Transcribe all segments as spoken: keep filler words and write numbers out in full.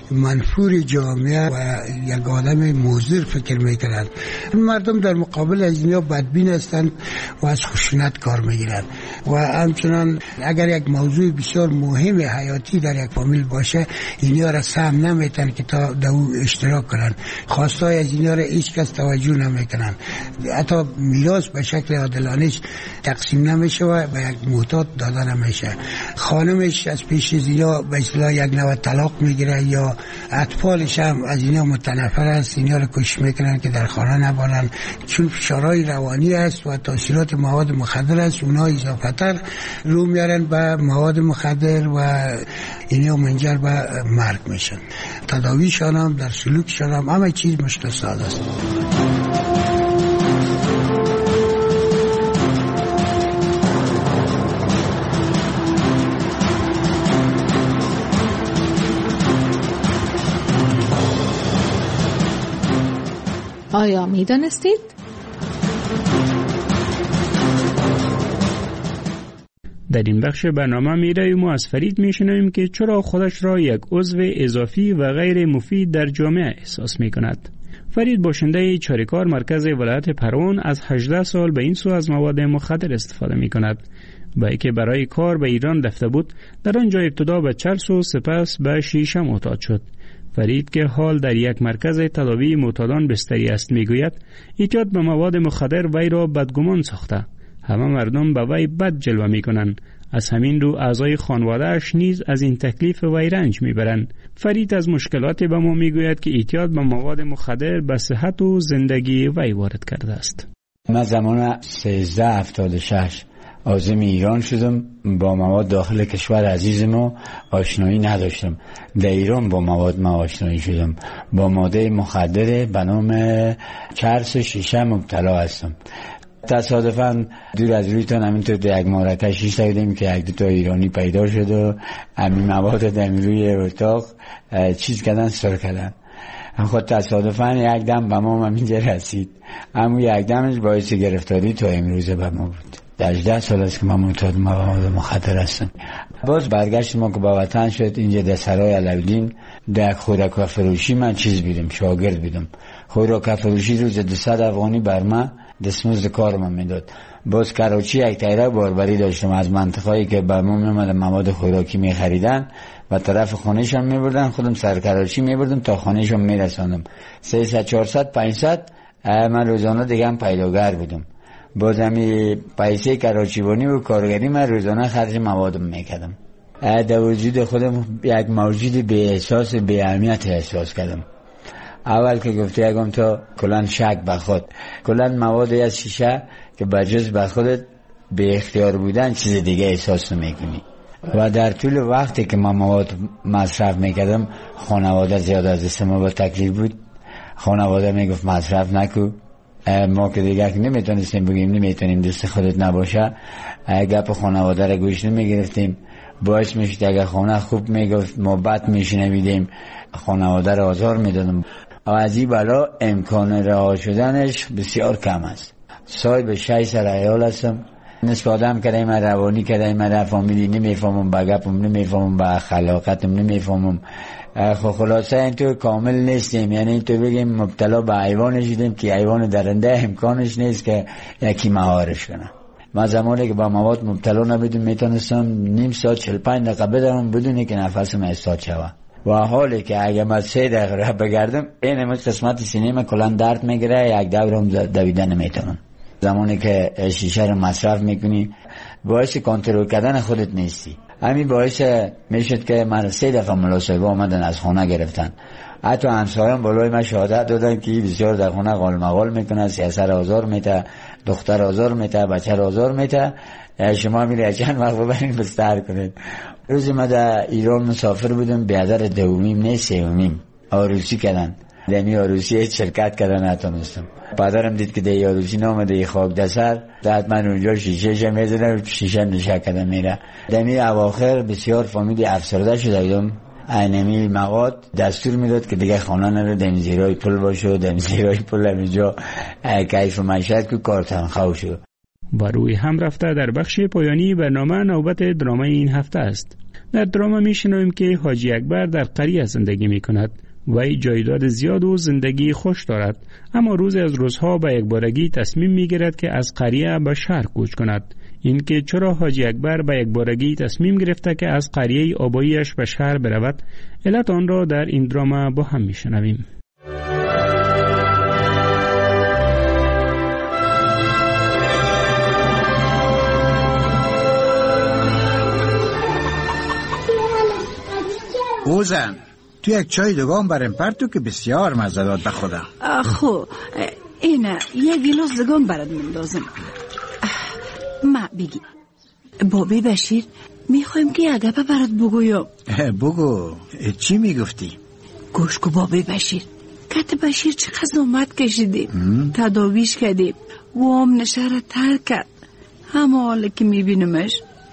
منفور جامعه و یک آدم موزر فکر میکنند. مردم در مقابل از اینها بدبین هستند و از خشونت کار میگیرند و همچنان اگر یک موضوع بسیار مهم حیاتی در یک فامیل باشه اینها را سهم نمیتن که تا در او اشتراک کنند. خواستای از اینها را هیچ کس توجه نمیکنند. حتی میراث به شکل عادلانه تقسیم نمیشه و به یک محتاط داده نمیشه. خانمش از پیش از اینا به اصطلاح یک نوع طلاق میگیره یا اطفالش هم از اینا متنفر است، اینا رو کش میکنن که در خانه نبانن، چون فشارهای روانی است و تاثیرات مواد مخدر است. اونا اضافه تر رو میارن به مواد مخدر و اینا منجر به مرگ میشن. تداویشان هم در سلوکشان هم همه چیز مشکل ساده است. آیا می دانستید؟ در این بخش برنامه می‌رویم و از فرید می‌شنویم که چرا خودش را یک عضو اضافی و غیر مفید در جامعه احساس می‌کند. فرید باشنده چاریکار مرکز ولایت پروان از هجده سال به این سو از مواد مخدر استفاده می‌کند. با اینکه برای کار به ایران رفته بود، در آنجا ابتدا به چرس و سپس به شیشه معتاد شد. فرید که حال در یک مرکز تداوی معتادان بستری است میگوید اعتیاد به مواد مخدر وی را بدگمان ساخته. همه مردم به وی بد جلوه میکنند. از همین رو اعضای خانواده‌اش نیز از این تکلیف وی رنج میبرند. فرید از مشکلات به ما میگوید که اعتیاد به مواد مخدر به صحت و زندگی وی وارد کرده است. من زمان سیزده هفتاد و شش عازم ایران شدم. با مواد داخل کشور عزیز ما آشنایی نداشتم. در ایران با مواد ما آشنایی شدم. با ماده مخدر به نام چرس و شیشه مبتلا هستم. تصادفاً دور از رویتان همینطور در یک مارکه شیشه دیدیم که یک دوتا ایرانی پیدا شد و همین مواد در روی اتاق چیز کردن سر کردن. خود تصادفاً یک دم به ما همینجا رسید. اما یک دمش باعث گرفتاری تا امروز به ما بود. هجده سال است که من معتاد مواد مخدر هستم. باز برگشت ما که با وطن شد اینجا در سرای علویدین در خوراک فروشی من چیز بیدم، شاگرد بیدم. خوراک فروشی روز دویست افغانی بر من دستمزد کار من میداد. باز کراچی یک تیره باربری داشتم از منطقه‌ای که به ما میومدن مواد خوراکی میخریدن و طرف خانه‌شان میبردن، خودم سر کراچی میبردم تا خانه‌شان میرساندم. سیصد چهارصد پانصد من روزانه دیگه هم پیداگر بودم. باز همی پیسه کراچیبانی و کارگری من روزانه خرج موادم میکردم. در وجود خودم یک موجود بی احساس بی اهمیت احساس کردم. اول که گفته یکم تا کلان شک به خود، کلان مواد از شیشه که بجز به خودت به اختیار بودن چیز دیگه احساس نمیکنی. و در طول وقتی که من مواد مصرف میکردم خانواده زیاد از دست ما با تکلیف بود. خانواده میگفت مصرف نکو. ما که دیگه نمیتونستیم بگیم نمیتونیم دست خودت نباشه، گپ خانواده را گوش نمیگرفتیم. باعث میشد اگه خانه خوب میگفت ما بد میشنویدیم، خانواده را آزار میدادم. و از این بلا امکان رها شدنش بسیار کم است. صاحب شش سال عیال هستم. نصف آدم کردیم روانی کردیم را فامیلی نمیفهمم، با گپم نمیفهمم، با خلاقتم نمیفهمم. خب خلاصه اینطور کامل نیستیم، یعنی اینطور بگیم مبتلا به حیوان شدیم که حیوان درنده امکانش نیست که یکی مهارش کنه. من زمانی که با مواد مبتلا نبودم میتونستم نیم ساعت چهل و پنج دقیقه بدوم بدون که نفسم استاد شود. و حالی که اگه من سه دقیقه راه بگردم این همه قسمت سینه من کلان درد میگیره، یک دورم دویدن نمیتونم. زمانی که شیشه رو مصرف میکنی باعث کنترل کردن خودت نیستی. همین باعث میشد که من سه دفعه ملاصاحبه آمدن از خانه گرفتن. حتی همسایه‌ام بالای من شهادت دادن که بسیار در خانه قال مقال میکنه، سیاسر آزار میته، دختر آزار میته، بچه آزار میته. شما میره چند وقت ببرین بستر کنید. روزی من در ایران مسافر بودم، بیادر دومیم نه سومیم عروسی کردن. دمی عروسی شرکت کردن نتونستم. پدرم دید که دی عروسی نامده خاک دسر داد من اونجا شیشه شم میزنم، شیشه نشه کردم میره. دمی اواخر بسیار فامیلی افسرده شده بودم. اینمی مواد دستور میداد که دیگه خانه نره، دم زیرای پل باشه، دم زیرای پل همینجا کیف معیشت که کار تنخواه شد. و روی هم رفته در بخش پایانی برنامه نوبت درامه این هفته است. در دراما میشنویم که حاجی اکبر در قریه زندگی میکند. وی جایداد زیاد و زندگی خوش دارد، اما روز از روزها به یک بارگی تصمیم میگیرد که از قریه به شهر کوچ کند. اینکه چرا حاجی اکبر به یک بارگی تصمیم گرفته که از قریه آباییش به شهر برود، علت آن را در این دراما با هم میشنویم. اوزن تو یک چای دگان برم پرتو که بسیار مزه داد به خودم. خو اینه یک گیلاس دگان برات مندازم. ما بگی بابی بشیر میخوایم که یک گپه برات بگویم. بگو چی میگفتی؟ گوش کو بابی بشیر، کت بشیر چقدر زحمت کشیدیم، تداویش کردیم، وام نشه را ترک کرد، همه حالا که میبینمش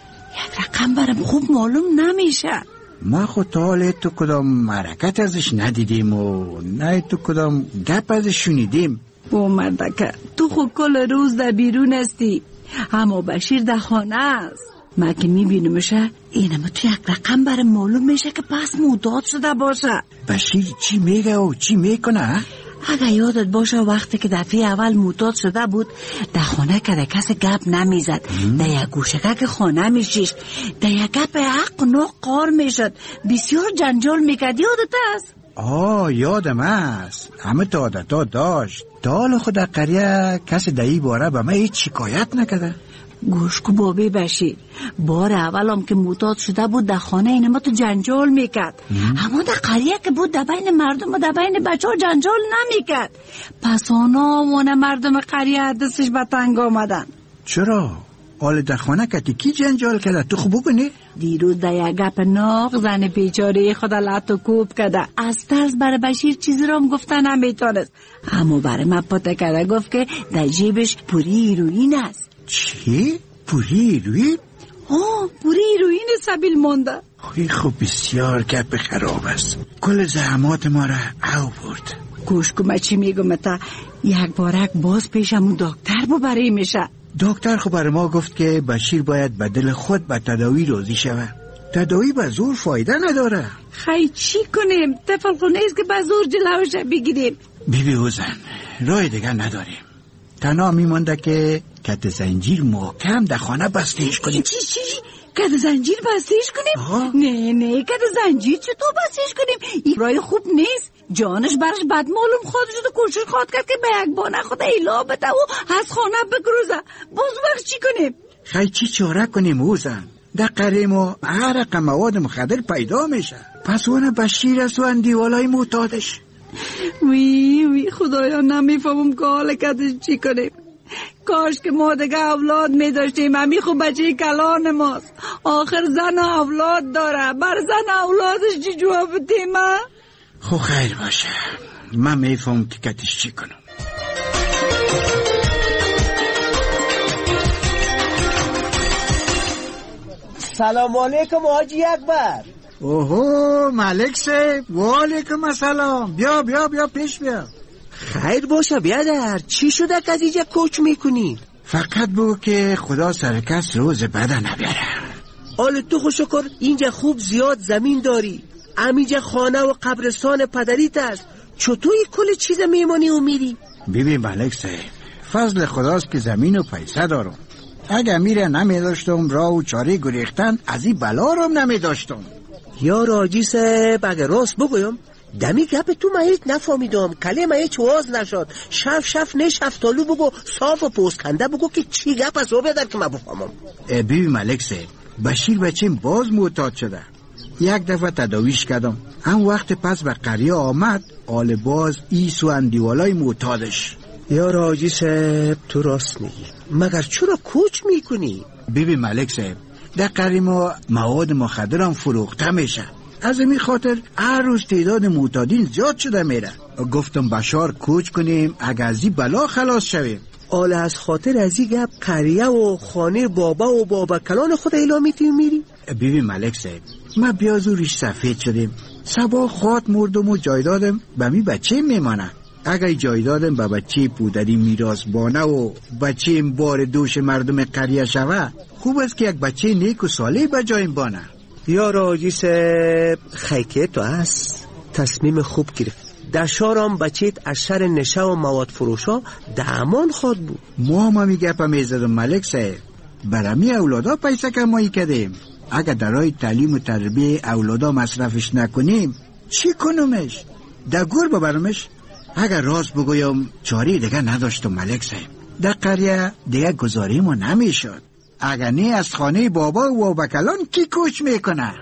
یک رقم برام خوب معلوم نمیشه. ما خود تا حالا تو کدام حرکت ازش ندیدیم و نه تو کدام گپ ازش شنیدیم. با مردکه تو خود کل روز در بیرون هستی، اما بشیر در خانه است. ما که میبینمشه اینم تو یک رقم برام معلوم میشه که پس معتاد شده باشه. بشیر چی میگه و چی میکنه؟ اگه یادت باشه وقتی که دفعه اول معتاد شده بود در خانه که در کس گپ نمیزد، در یک گوشگه که خانه میشیش، در یک گپ حق نو قار میشد، بسیار جنجال میکرد. یادت است؟ آه یادم است. همه تا عادتا داشت. تا حال خود در قریه کسی در این باره به من هیچ شکایت نکرده. گوش کو بابی بشیر، بار اول هم که معتاد شده بود در خانه اینما تو جنجال میکرد، اما در قریه که بود در بین مردم و در بین بچه ها جنجال نمیکرد. پس آنا مونه مردم قریه دستش به تنگ آمدن. چرا؟ حال در خانه کتی کی جنجال کرده؟ تو خوب بگنی؟ دیروز در یک گپ ناق زن بیچاره خدا لط و کوب کرده، از ترس برای بشیر چیزی رو هم گفته نمیتونست، اما برای من پته کرده، گفت که در جیبش پوری هیروئین است. چی؟ پوری هیروئین؟ آه پوری هیروئین سبیل مونده. خوی خوب بسیار گپ خراب است. کل زحمات ما را او برد. گوش کو من چی میگم تا، یک بارک باز پیشمون دکتر ببری میشه. دکتر خب برای ما گفت که بشیر باید به دل خود به تداوی راضی شود. تداوی به زور فایده نداره. خیلی چی کنیم؟ طفل خونه ایست که به زور جلوش بگیریم. بیبی اوزن راه دیگه نداریم، تنها میمونده که کت زنجیر محکم در خانه بستهش کنیم. چی چی؟ کت زنجیر بستهش کنیم؟ آه. نه نه کت زنجیر چطور بستهش کنیم؟ این رای خوب نیست. جانش برش بد معلوم خودش رو کوشش خواد کرد که به یک بانه خود ایلا بده و از خانه بگروزه. باز وقت چی کنیم؟ خیلی چی چاره کنیم اوزن؟ در قریه ما هر رقم مواد مخدر پیدا میشه، پس اون بشیر است و اندیوالای معتادش. وی وی خدایا نمیفهمم که حال کتش چی کنیم. کاش که ما دیگه اولاد می داشتیم. همی خوب بچه کلان ماست، آخر زن اولاد داره، بر زن اولادش چی جواب بدیم؟ خب خیر باشه، من میفهم که کتش چی کنم. سلام علیکم حاجی اکبر. اوهو ملک صاحب، و علیکم السلام. بیا بیا بیا پیش بیا. خیر باشه بیادر، چی شده که از اینجا کوچ میکنی؟ فقط بگو که خدا سرکس روز بده نبیاره. حال تو خوش شکر اینجا خوب زیاد زمین داری، همینجا خانه و قبرستان پدریت است، چطوری کل چیز میمانی و میری؟ ببین ملک صاحب، فضل خداست که زمین و پیسه دارم. اگه میره نمی داشتم راه و چاره گریختن از این بلا رو نمی داشتم. یا راجی صاحب اگه راست بگویم دمی گپ تو من هیچ نفهمیدم، کلمه هیچ واز نشد. شف شف نه شفتالو بگو، صاف و پوستکنده بگو که چی گپ از رو بیادر که من بفهمم. ببین ملک صاحب، بشیر بچیم باز معتاد شده. یک دفعه تداویش کردم، هم وقت پس به قریه آمد، آل باز ایس و اندیوالای معتادش. یا راجی صاحب تو راست میگی، مگر چرا کوچ میکنی؟ ببین ملک صاحب، در قریه ما مواد مخدر هم فروخته میشه، از این خاطر هر روز تعداد معتادین زیاد شده میره. گفتم بشار کوچ کنیم اگه از این بلا خلاص شویم. آله از خاطر از این گپ قریه و خانه بابا و بابا کلان خود ایلامیتی میری؟ ببین ملک صاحب، ما بیازوریش سفید شدیم، سبا خواد مردم و جایدادم به می بچه میمانه. اگه جایدادم به بچه پودری میراث بانه و بچه بار دوش مردم قریه شوه، خوب است که یک بچه نیک و صالح به جایم بانه. یا راجی سه خیکه تو است تصمیم خوب گرفت. در شارم بچیت از شر نشه و مواد فروشا دامان خود بود. ما هم همی گپا میزدم ملک صاحب، برمی اولادا پیسه کمایی کردیم. اگر درای تعلیم و تربیه اولادا مصرفش نکنیم چی کنمش؟ در گور ببرمش؟ اگر راست بگویم چاری دیگه نداشتم ملک صاحب. در قریه دیگه گذاری ما نمیشد. اگر نه از خانه بابا و بکلان کی کوچ میکنه؟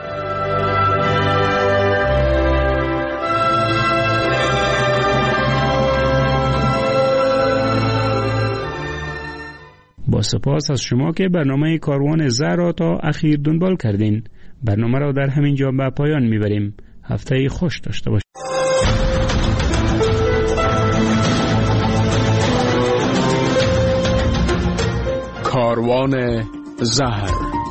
با سپاس از شما که برنامه کاروان زهر را تا اخیر دنبال کردین. برنامه را در همین جا به پایان میبریم. هفته خوش داشته باشید. کاروان زهر.